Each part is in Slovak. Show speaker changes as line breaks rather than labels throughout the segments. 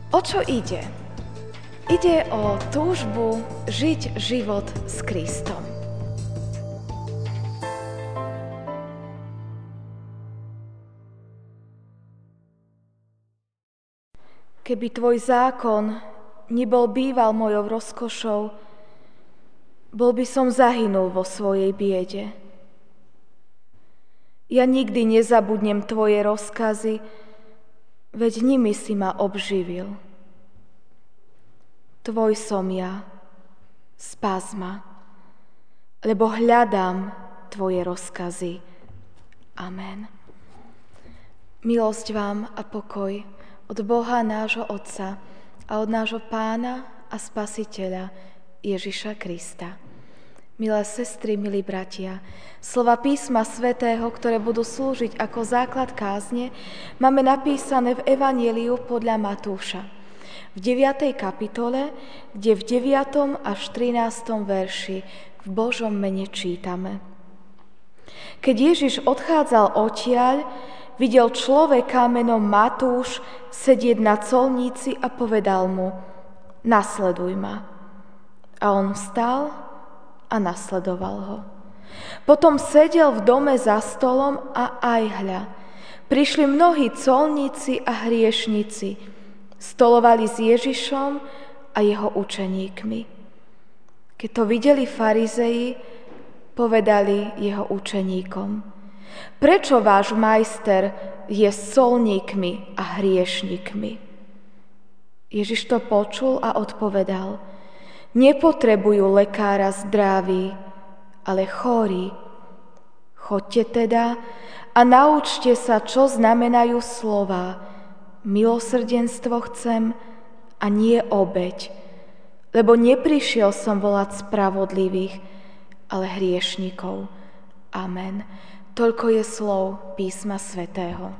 O čo ide? Ide o túžbu žiť život s Kristom. Keby tvoj zákon nebol býval mojou rozkošou, bol by som zahynul vo svojej biede. Ja nikdy nezabudnem tvoje rozkazy, veď nimi si ma obživil. Tvoj som ja, spás ma, lebo hľadám tvoje rozkazy. Amen. Milosť vám a pokoj od Boha nášho Otca a od nášho Pána a Spasiteľa Ježiša Krista. Milé sestry, milí bratia, slova písma svätého, ktoré budú slúžiť ako základ kázne, máme napísané v Evanjeliu podľa Matúša, v 9. kapitole, kde v 9. až 13. verši v Božom mene čítame. Keď Ježiš odchádzal odtiaľ, videl človeka menom Matúš sedieť na colníci a povedal mu: nasleduj ma. A on vstal a nasledoval ho. Potom sedel v dome za stolom a aj hľa, prišli mnohí colníci a hriešnici, stolovali s Ježišom a jeho učeníkmi. Keď to videli farizei, povedali jeho učeníkom: prečo váš majster je s colníkmi a hriešnikmi? Ježiš to počul a odpovedal: nepotrebujú lekára zdraví, ale chorí. Choďte teda a naučte sa, čo znamenajú slová: milosrdenstvo chcem a nie obeť, lebo neprišiel som volať spravodlivých, ale hriešnikov. Amen. Toľko je slov písma svätého.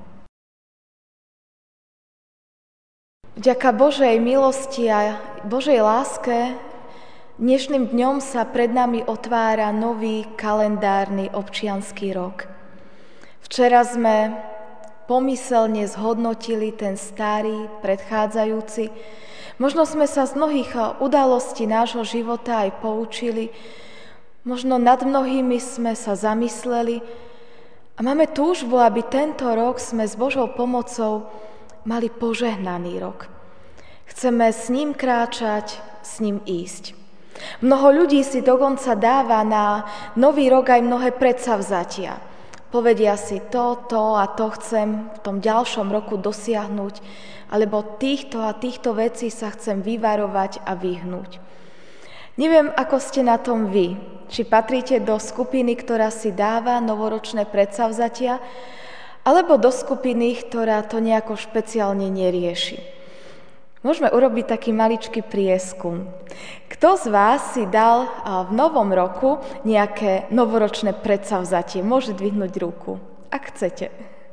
Vďaka Božej milosti a Božej láske dnešným dňom sa pred nami otvára nový kalendárny občiansky rok. Včera sme pomyselne zhodnotili ten starý, predchádzajúci. Možno sme sa z mnohých udalostí nášho života aj poučili. Možno nad mnohými sme sa zamysleli. A máme túžbu, aby tento rok sme s Božou pomocou mali požehnaný rok. Chceme s ním kráčať, s ním ísť. Mnoho ľudí si dokonca dáva na nový rok aj mnohé predsavzatia. Povedia si to a to chcem v tom ďalšom roku dosiahnuť, alebo týchto a týchto vecí sa chcem vyvarovať a vyhnúť. Neviem, ako ste na tom vy. Či patríte do skupiny, ktorá si dáva novoročné predsavzatia, alebo do skupiny, ktorá to nejako špeciálne nerieši. Môžeme urobiť taký maličký prieskum. Kto z vás si dal v novom roku nejaké novoročné predsavzatie? Môže dvihnúť ruku, ak chcete.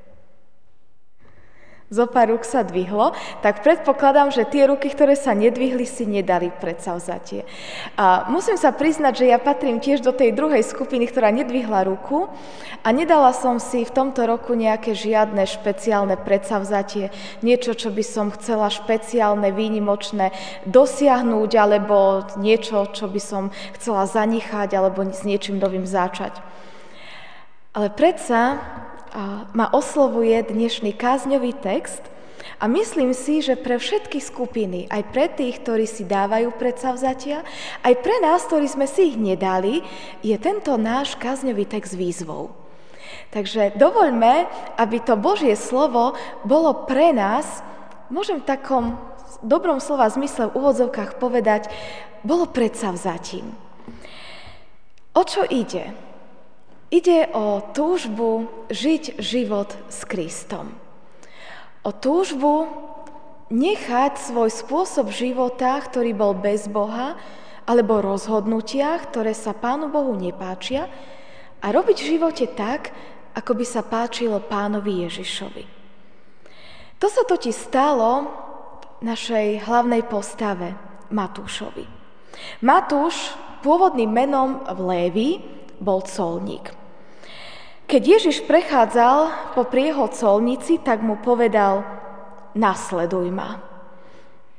Zopár rúk sa dvihlo, tak predpokladám, že tie ruky, ktoré sa nedvihli, si nedali predsavzatie. A musím sa priznať, že ja patrím tiež do tej druhej skupiny, ktorá nedvihla ruku a nedala som si v tomto roku nejaké žiadne špeciálne predsavzatie, niečo, čo by som chcela špeciálne, výnimočné dosiahnuť, alebo niečo, čo by som chcela zanechať, alebo s niečím novým začať. Ale predsa ma oslovuje dnešný kázňový text a myslím si, že pre všetky skupiny, aj pre tých, ktorí si dávajú predsavzatia, aj pre nás, ktorí sme si ich nedali, je tento náš kázňový text výzvou. Takže dovoľme, aby to Božie slovo bolo pre nás, môžem v takom dobrom slova zmysle v úvodzovkách povedať, bolo predsavzatím. O čo ide? Ide o túžbu žiť život s Kristom. O túžbu nechať svoj spôsob života, ktorý bol bez Boha, alebo rozhodnutiach, ktoré sa Pánu Bohu nepáčia, a robiť v živote tak, ako by sa páčilo Pánovi Ježišovi. To sa totiž stalo našej hlavnej postave, Matúšovi. Matúš, pôvodným menom v Lévi, bol colník. Keď Ježiš prechádzal popri jeho colnici, tak mu povedal: nasleduj ma.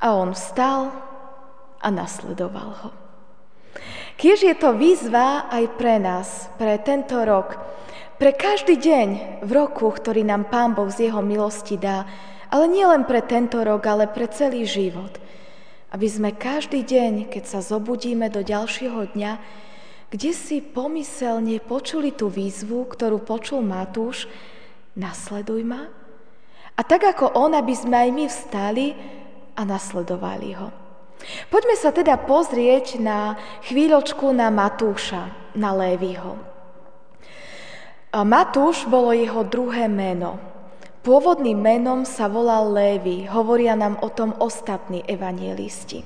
A on vstal a nasledoval ho. Kiež je to výzva aj pre nás, pre tento rok, pre každý deň v roku, ktorý nám Pán Boh z jeho milosti dá, ale nie len pre tento rok, ale pre celý život. Aby sme každý deň, keď sa zobudíme do ďalšieho dňa, kde si pomyselne počuli tú výzvu, ktorú počul Matúš, nasleduj ma. A tak ako on, aby sme aj my vstali a nasledovali ho. Poďme sa teda pozrieť na chvíľočku na Matúša, na Léviho. Matúš bolo jeho druhé meno. Pôvodným menom sa volal Lévi, hovoria nám o tom ostatní evanjelisti.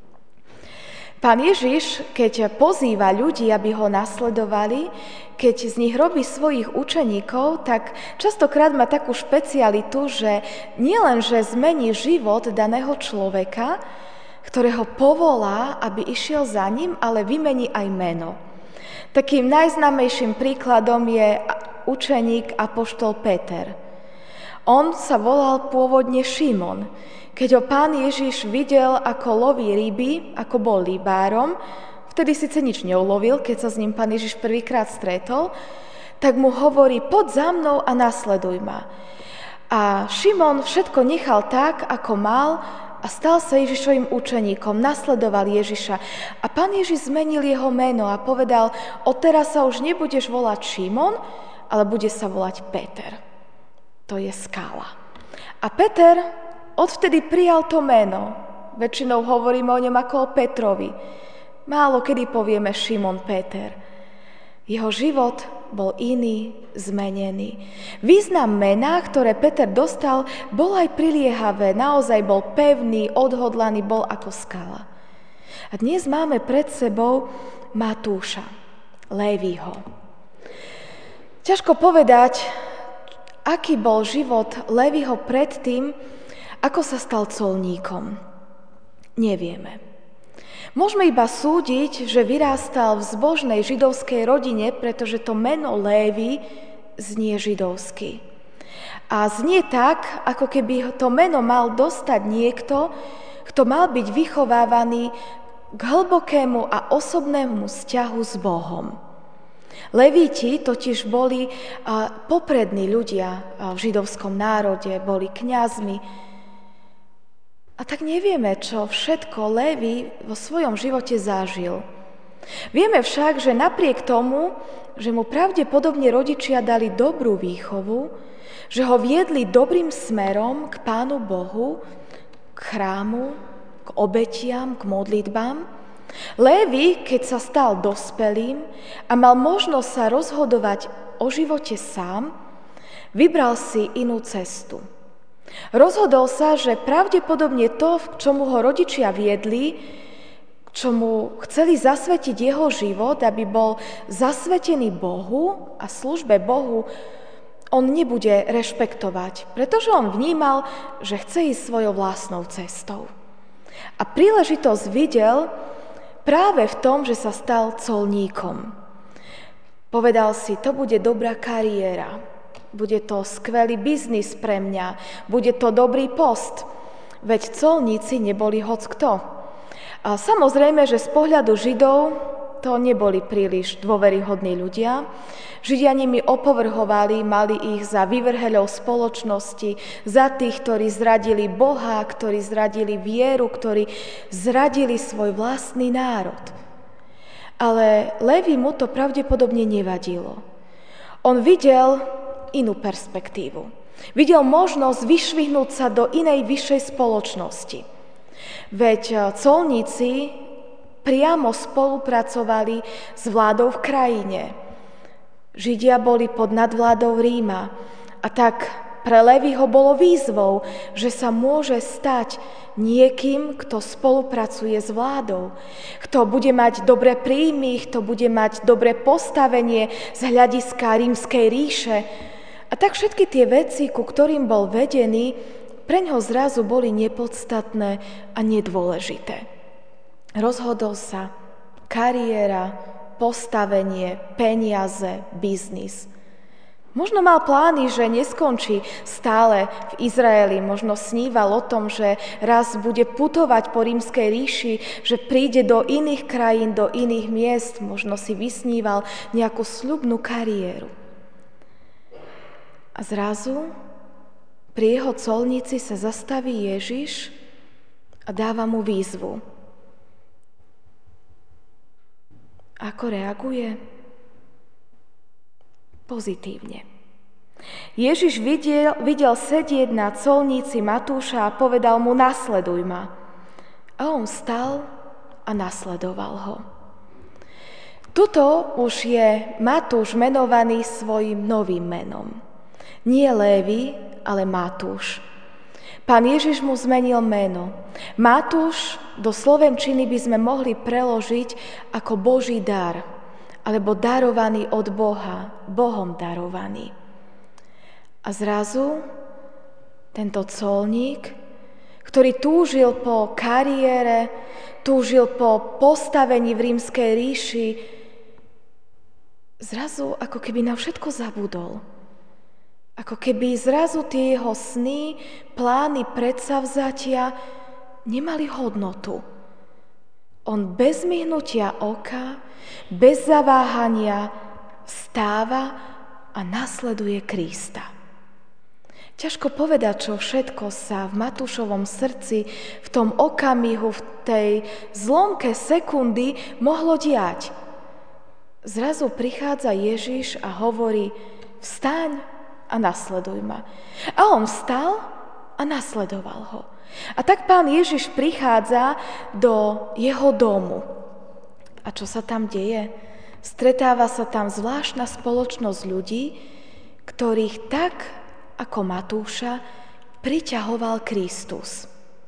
Pán Ježiš, keď pozýva ľudí, aby ho nasledovali, keď z nich robí svojich učeníkov, tak častokrát má takú špecialitu, že nielen, že zmení život daného človeka, ktorého povolá, aby išiel za ním, ale vymení aj meno. Takým najznámejším príkladom je učeník apoštol Peter. On sa volal pôvodne Šimon. Keď ho Pán Ježiš videl, ako loví ryby, ako bol rybárom, vtedy síce nič neulovil, keď sa s ním Pán Ježiš prvýkrát stretol, tak mu hovorí, poď za mnou a nasleduj ma. A Šimon všetko nechal tak, ako mal a stal sa Ježišovým učeníkom, nasledoval Ježiša. A Pán Ježiš zmenil jeho meno a povedal, odteraz sa už nebudeš volať Šimon, ale bude sa volať Peter. To je skala. A Peter odvtedy prijal to meno. Väčšinou hovoríme o ňom ako o Petrovi. Málo kedy povieme Šimon Peter. Jeho život bol iný, zmenený. Význam mena, ktoré Peter dostal, bol aj priliehavé. Naozaj bol pevný, odhodlaný, bol ako skala. A dnes máme pred sebou Matúša, Léviho. Ťažko povedať, aký bol život Léviho predtým, ako sa stal colníkom. Nevieme. Môžeme iba súdiť, že vyrástal v zbožnej židovskej rodine, pretože to meno Lévi znie židovsky. A znie tak, ako keby to meno mal dostať niekto, kto mal byť vychovávaný k hlbokému a osobnému vzťahu s Bohom. Levíti totiž boli poprední ľudia v židovskom národe, boli kňazmi. A tak nevieme, čo všetko Lévi vo svojom živote zažil. Vieme však, že napriek tomu, že mu pravdepodobne rodičia dali dobrú výchovu, že ho viedli dobrým smerom k Pánu Bohu, k chrámu, k obetiam, k modlitbám, Lévi, keď sa stal dospelým a mal možnosť sa rozhodovať o živote sám, vybral si inú cestu. Rozhodol sa, že pravdepodobne to, k čomu ho rodičia viedli, k čomu chceli zasvetiť jeho život, aby bol zasvetený Bohu a službe Bohu, on nebude rešpektovať, pretože on vnímal, že chce ísť svojou vlastnou cestou. A príležitosť videl práve v tom, že sa stal colníkom. Povedal si, to bude dobrá kariéra, bude to skvelý biznis pre mňa, bude to dobrý post, veď colníci neboli hockto. A samozrejme, že z pohľadu Židov to neboli príliš dôveryhodní ľudia. Židia nimi opovrhovali, mali ich za vyvrheľov spoločnosti, za tých, ktorí zradili Boha, ktorí zradili vieru, ktorí zradili svoj vlastný národ. Ale Lévi mu to pravdepodobne nevadilo. On videl inú perspektívu. Videl možnosť vyšvihnúť sa do inej vyššej spoločnosti. Veď colníci priamo spolupracovali s vládou v krajine. Židia boli pod nadvládou Ríma a tak pre Léviho bolo výzvou, že sa môže stať niekým, kto spolupracuje s vládou, kto bude mať dobré príjmy, kto bude mať dobré postavenie z hľadiska Rímskej ríše. A tak všetky tie veci, ku ktorým bol vedený, preňho zrazu boli nepodstatné a nedôležité. Rozhodol sa kariéra, postavenie, peniaze, biznis. Možno mal plány, že neskončí stále v Izraeli. Možno sníval o tom, že raz bude putovať po rímskej ríši, že príde do iných krajín, do iných miest. Možno si vysníval nejakú sľubnú kariéru. A zrazu pri jeho colnici sa zastaví Ježiš a dáva mu výzvu. Ako reaguje? Pozitívne. Ježiš videl sedieť na colnici Matúša a povedal mu: nasleduj ma. A on vstal a nasledoval ho. Tuto už je Matúš menovaný svojim novým menom. Nie Lévi, ale Matúš. Pán Ježiš mu zmenil meno. Matúš do slovenčiny by sme mohli preložiť ako Boží dar, alebo darovaný od Boha, Bohom darovaný. A zrazu tento colník, ktorý túžil po kariére, túžil po postavení v rímskej ríši, zrazu ako keby na všetko zabudol. Ako keby zrazu tie jeho sny, plány, predsavzatia nemali hodnotu. On bez myhnutia oka, bez zaváhania vstáva a nasleduje Krista. Ťažko povedať, čo všetko sa v Matúšovom srdci v tom okamihu, v tej zlomke sekundy mohlo diať. Zrazu prichádza Ježiš a hovorí: vstaň a nasleduj ma. A on vstal a nasledoval ho. A tak Pán Ježiš prichádza do jeho domu. A čo sa tam deje? Stretáva sa tam zvláštna spoločnosť ľudí, ktorých tak ako Matúša priťahoval Kristus.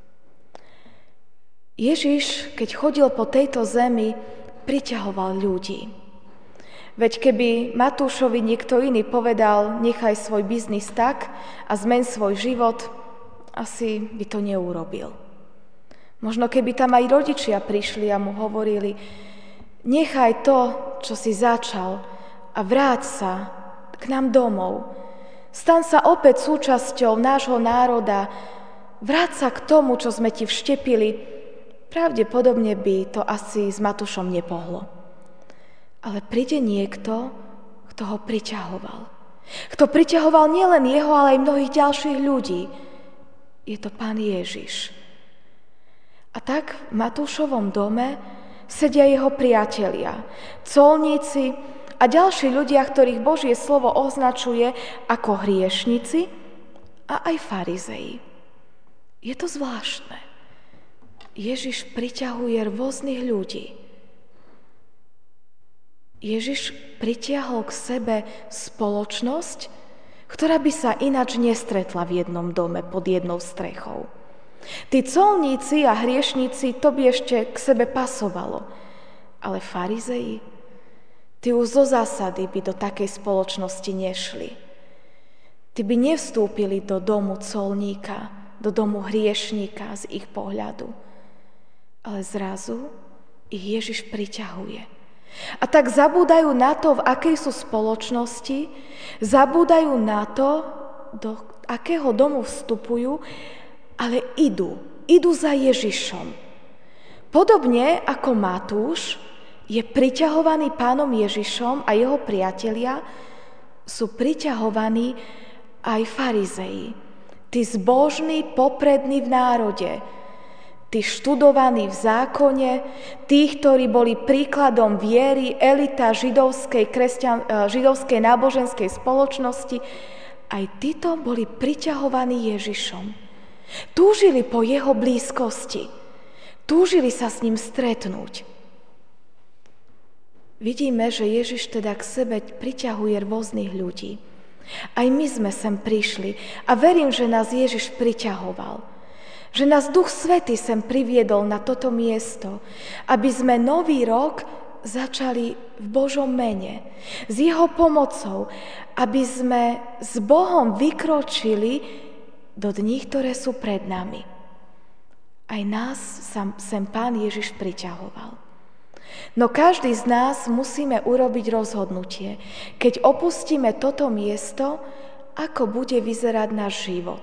Ježiš, keď chodil po tejto zemi, priťahoval ľudí. Veď keby Matúšovi niekto iný povedal: nechaj svoj biznis tak a zmeň svoj život, asi by to neurobil. Možno keby tam aj rodičia prišli a mu hovorili: nechaj to, čo si začal a vráť sa k nám domov. Staň sa opäť súčasťou nášho národa, vráť sa k tomu, čo sme ti vštepili. Pravdepodobne by to asi s Matúšom nepohlo. Ale príde niekto, kto ho priťahoval. Kto priťahoval nielen jeho, ale aj mnohých ďalších ľudí. Je to Pán Ježiš. A tak v Matúšovom dome sedia jeho priatelia, colníci a ďalší ľudia, ktorých Božie slovo označuje ako hriešnici a aj farizei. Je to zvláštne. Ježiš priťahuje rôznych ľudí. Ježiš pritiahol k sebe spoločnosť, ktorá by sa ináč nestretla v jednom dome pod jednou strechou. Tí colníci a hriešnici, to by ešte k sebe pasovalo. Ale farizei, tí už zo zásady by do takej spoločnosti nešli. Tí by nevstúpili do domu colníka, do domu hriešníka z ich pohľadu. Ale zrazu ich Ježiš priťahuje. A tak zabúdajú na to, v akej sú spoločnosti, zabúdajú na to, do akého domu vstupujú, ale idú za Ježišom. Podobne ako Matúš je priťahovaný Pánom Ježišom a jeho priatelia sú priťahovaní aj farizei. Tí zbožní, poprední v národe, tí študovaní v zákone, tí, ktorí boli príkladom viery, elita židovskej náboženskej spoločnosti, aj títo boli priťahovaní Ježišom. Túžili po jeho blízkosti. Túžili sa s ním stretnúť. Vidíme, že Ježiš teda k sebe priťahuje rôznych ľudí. Aj my sme sem prišli a verím, že nás Ježiš priťahoval. Že nás Duch Svätý sem priviedol na toto miesto, aby sme nový rok začali v Božom mene, s jeho pomocou, aby sme s Bohom vykročili do dní, ktoré sú pred nami. Aj nás sem Pán Ježiš priťahoval. No každý z nás musíme urobiť rozhodnutie, keď opustíme toto miesto, ako bude vyzerať náš život.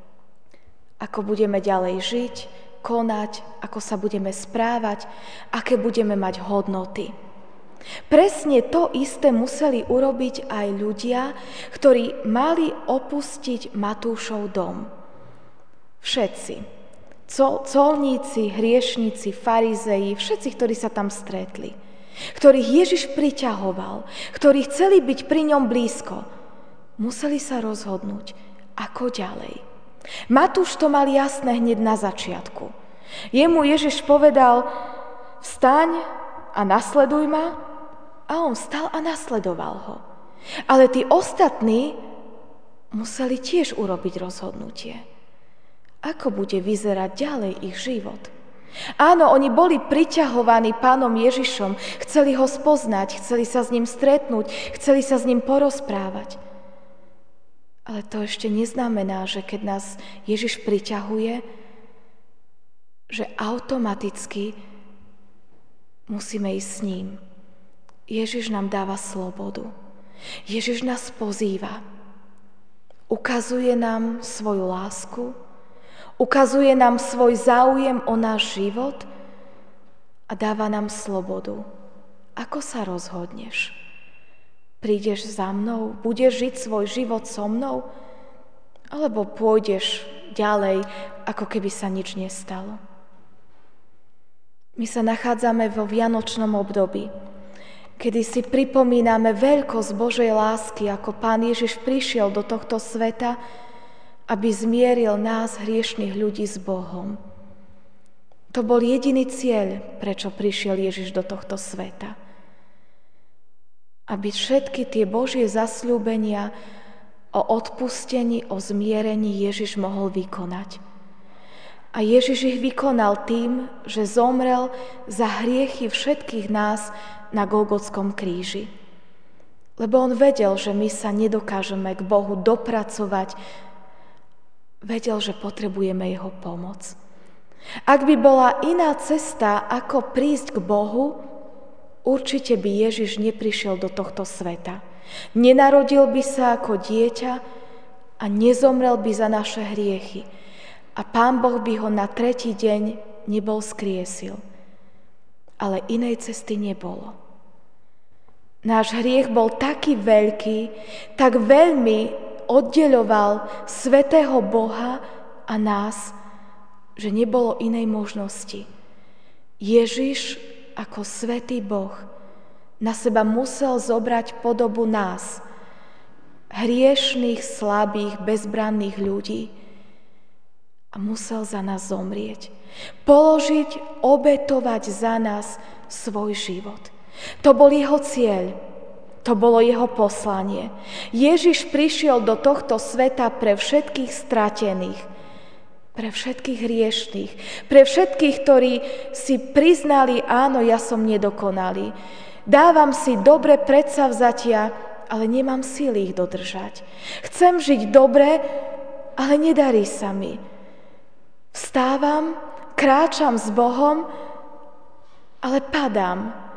Ako budeme ďalej žiť, konať, ako sa budeme správať, aké budeme mať hodnoty. Presne to isté museli urobiť aj ľudia, ktorí mali opustiť Matúšov dom. Všetci. Colníci, hriešnici, farizeji, všetci, ktorí sa tam stretli, ktorých Ježiš priťahoval, ktorí chceli byť pri ňom blízko, museli sa rozhodnúť, ako ďalej. Matúš to mal jasné hneď na začiatku. Jemu Ježiš povedal, vstaň a nasleduj ma, a on vstal a nasledoval ho. Ale tí ostatní museli tiež urobiť rozhodnutie. Ako bude vyzerať ďalej ich život? Áno, oni boli priťahovaní Pánom Ježišom, chceli ho spoznať, chceli sa s ním stretnúť, chceli sa s ním porozprávať. Ale to ešte neznamená, že keď nás Ježiš priťahuje, že automaticky musíme ísť s ním. Ježiš nám dáva slobodu. Ježiš nás pozýva. Ukazuje nám svoju lásku, ukazuje nám svoj záujem o náš život a dáva nám slobodu. Ako sa rozhodneš? Prídeš za mnou? Budeš žiť svoj život so mnou? Alebo pôjdeš ďalej, ako keby sa nič nestalo? My sa nachádzame vo vianočnom období, kedy si pripomíname veľkosť Božej lásky, ako Pán Ježiš prišiel do tohto sveta, aby zmieril nás, hriešnych ľudí, s Bohom. To bol jediný cieľ, prečo prišiel Ježiš do tohto sveta. Aby všetky tie Božie zasľúbenia o odpustení, o zmierení Ježiš mohol vykonať. A Ježiš ich vykonal tým, že zomrel za hriechy všetkých nás na Golgotskom kríži. Lebo on vedel, že my sa nedokážeme k Bohu dopracovať. Vedel, že potrebujeme jeho pomoc. Ak by bola iná cesta, ako prísť k Bohu, určite by Ježiš neprišiel do tohto sveta. Nenarodil by sa ako dieťa a nezomrel by za naše hriechy. A Pán Boh by ho na 3. deň nebol skriesil. Ale inej cesty nebolo. Náš hriech bol taký veľký, tak veľmi oddeľoval svätého Boha a nás, že nebolo inej možnosti. Ježiš ako svätý Boh na seba musel zobrať podobu nás, hriešných, slabých, bezbranných ľudí, a musel za nás zomrieť. Položiť, obetovať za nás svoj život. To bol jeho cieľ. To bolo jeho poslanie. Ježiš prišiel do tohto sveta pre všetkých stratených, pre všetkých hriešných, pre všetkých, ktorí si priznali, áno, ja som nedokonalý. Dávam si dobre predsavzatia, ale nemám síly ich dodržať. Chcem žiť dobre, ale nedarí sa mi. Vstávam, kráčam s Bohom, ale padám.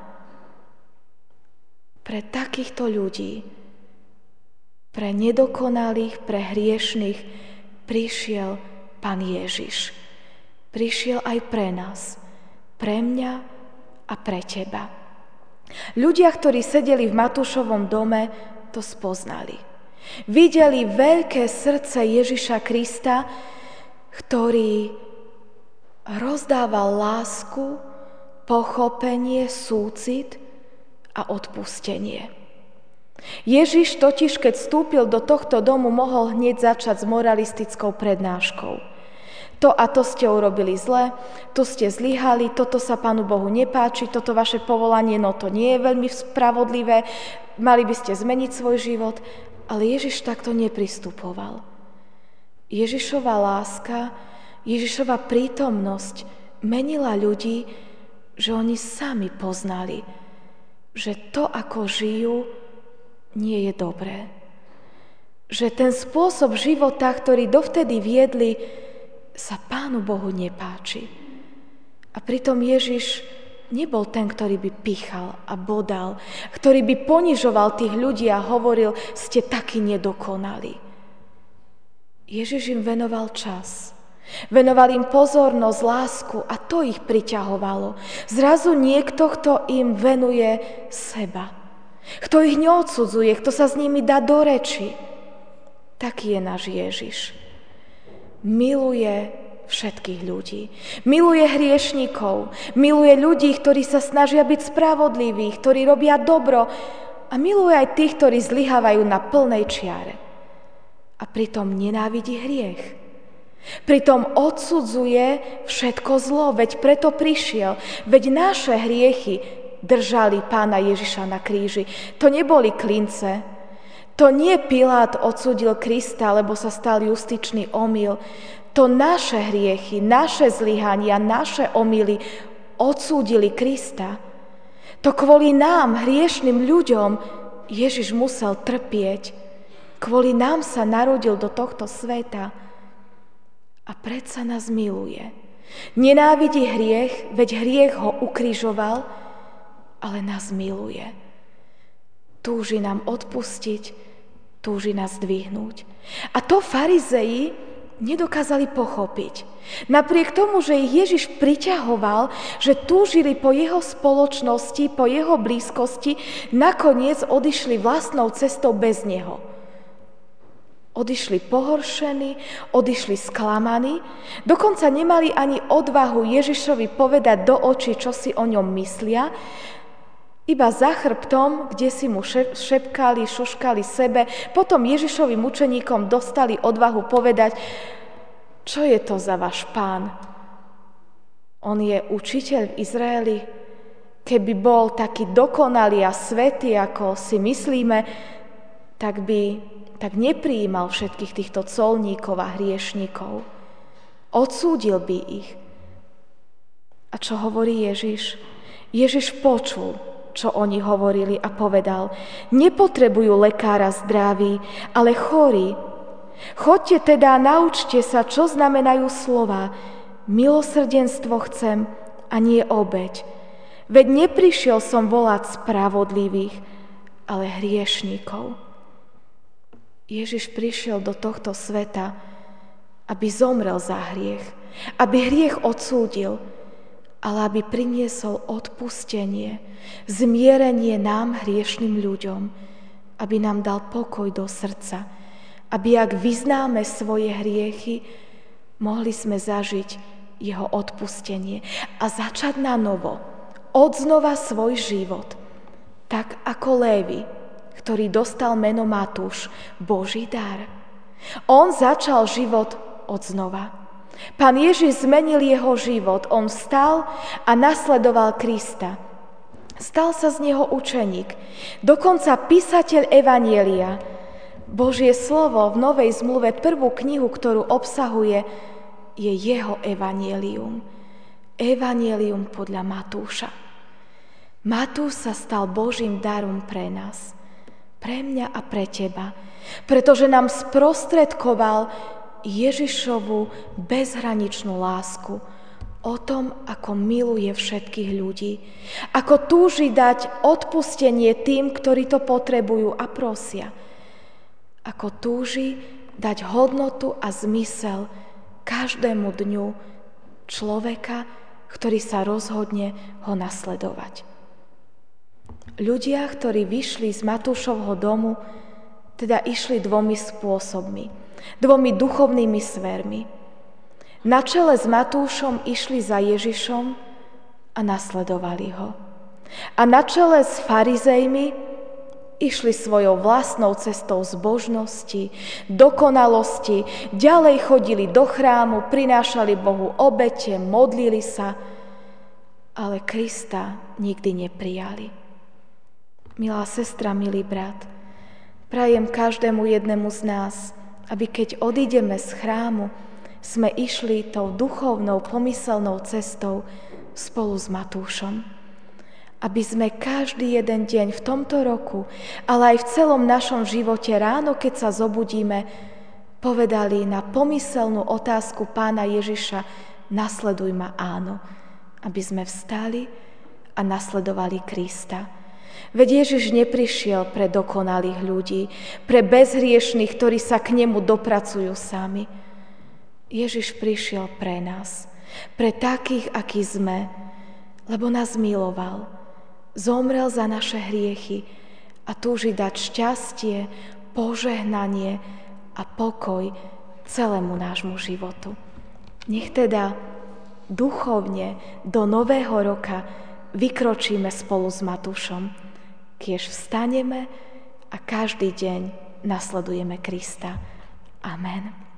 Pre takýchto ľudí, pre nedokonalých, pre hriešných prišiel Pán Ježiš. Prišiel aj pre nás, pre mňa a pre teba. Ľudia, ktorí sedeli v Matúšovom dome, to spoznali. Videli veľké srdce Ježiša Krista, ktorý rozdával lásku, pochopenie, súcit a odpustenie. Ježiš totiž, keď vstúpil do tohto domu, mohol hneď začať s moralistickou prednáškou. To a to ste urobili zle, tu ste zlyhali, toto sa Pánu Bohu nepáči, toto vaše povolanie, no to nie je veľmi spravodlivé, mali by ste zmeniť svoj život, ale Ježiš takto nepristupoval. Ježišova láska, Ježišova prítomnosť menila ľudí, že oni sami poznali, že to, ako žijú, nie je dobré. Že ten spôsob života, ktorý dovtedy viedli, sa Pánu Bohu nepáči. A pritom Ježiš nebol ten, ktorý by pichal a bodal, ktorý by ponižoval tých ľudí a hovoril, ste takí nedokonalí. Ježiš im venoval čas. Venoval im pozornosť, lásku a to ich priťahovalo. Zrazu niekto, kto im venuje seba. Kto ich neodsudzuje, kto sa s nimi dá do reči. Taký je náš Ježiš. Miluje všetkých ľudí. Miluje hriešnikov. Miluje ľudí, ktorí sa snažia byť spravodliví, ktorí robia dobro. A miluje aj tých, ktorí zlyhávajú na plnej čiare. A pritom nenávidí hriech. Pritom odsudzuje všetko zlo, veď preto prišiel. Veď naše hriechy držali Pána Ježiša na kríži. To neboli klince. To nie Pilát odsúdil Krista, lebo sa stal justičný omyl. To naše hriechy, naše zlyhania, naše omyly odsúdili Krista. To kvôli nám, hriešným ľuďom, Ježiš musel trpieť. Kvôli nám sa narodil do tohto sveta. A predsa nás miluje. Nenávidí hriech, veď hriech ho ukrižoval, ale nás miluje. Túži nám odpustiť, túži nás zdvihnúť. A to farizei nedokázali pochopiť. Napriek tomu, že ich Ježiš priťahoval, že túžili po jeho spoločnosti, po jeho blízkosti, nakoniec odišli vlastnou cestou bez neho. Odišli pohoršení, odišli sklamaní, dokonca nemali ani odvahu Ježišovi povedať do očí, čo si o ňom myslia, iba za chrbtom, kde si mu šepkali, šuškali sebe, potom Ježišovým učeníkom dostali odvahu povedať, čo je to za váš pán? On je učiteľ v Izraeli. Keby bol taký dokonalý a svätý, ako si myslíme, tak neprijímal všetkých týchto colníkov a hriešnikov. Odsúdil by ich. A čo hovorí Ježiš? Ježiš počul, čo oni hovorili a povedal, nepotrebujú lekára zdraví, ale chorí. Choďte teda a naučte sa, čo znamenajú slova. Milosrdenstvo chcem a nie obeť. Veď neprišiel som volať spravodlivých, ale hriešnikov. Ježiš prišiel do tohto sveta, aby zomrel za hriech, aby hriech odsúdil, ale aby priniesol odpustenie, zmierenie nám, hriešným ľuďom, aby nám dal pokoj do srdca, aby ak vyznáme svoje hriechy, mohli sme zažiť jeho odpustenie a začať na novo, odznova svoj život, tak ako Lévi, ktorý dostal meno Matúš, Boží dar. On začal život odznova. Pán Ježiš zmenil jeho život. On vstal a nasledoval Krista. Stal sa z neho učeník. Dokonca písateľ Evanjelia. Božie slovo v Novej zmluve, prvú knihu, ktorú obsahuje, je jeho evanjelium. Evanjelium podľa Matúša. Matúš sa stal Božím darom pre nás. Pre mňa a pre teba. Pretože nám sprostredkoval Ježišovu bezhraničnú lásku o tom, ako miluje všetkých ľudí, ako túži dať odpustenie tým, ktorí to potrebujú a prosia, ako túži dať hodnotu a zmysel každému dňu človeka, ktorý sa rozhodne ho nasledovať. Ľudia, ktorí vyšli z Matúšovho domu, teda išli dvomi spôsobmi, dvomi duchovnými smermi. Na čele s Matúšom išli za Ježišom a nasledovali ho. A na čele s farizejmi išli svojou vlastnou cestou zbožnosti, dokonalosti, ďalej chodili do chrámu, prinášali Bohu obete, modlili sa, ale Krista nikdy neprijali. Milá sestra, milý brat, prajem každému jednému z nás, aby keď odídeme z chrámu, sme išli tou duchovnou, pomyselnou cestou spolu s Matúšom. Aby sme každý jeden deň v tomto roku, ale aj v celom našom živote ráno, keď sa zobudíme, povedali na pomyselnú otázku Pána Ježiša, nasleduj ma, áno. Aby sme vstali a nasledovali Krista. Veď Ježiš neprišiel pre dokonalých ľudí, pre bezhriešných, ktorí sa k nemu dopracujú sami. Ježiš prišiel pre nás, pre takých, akí sme, lebo nás miloval, zomrel za naše hriechy a túži dať šťastie, požehnanie a pokoj celému nášmu životu. Nech teda duchovne do nového roka vykročíme spolu s Matúšom, kiež vstaneme a každý deň nasledujeme Krista. Amen.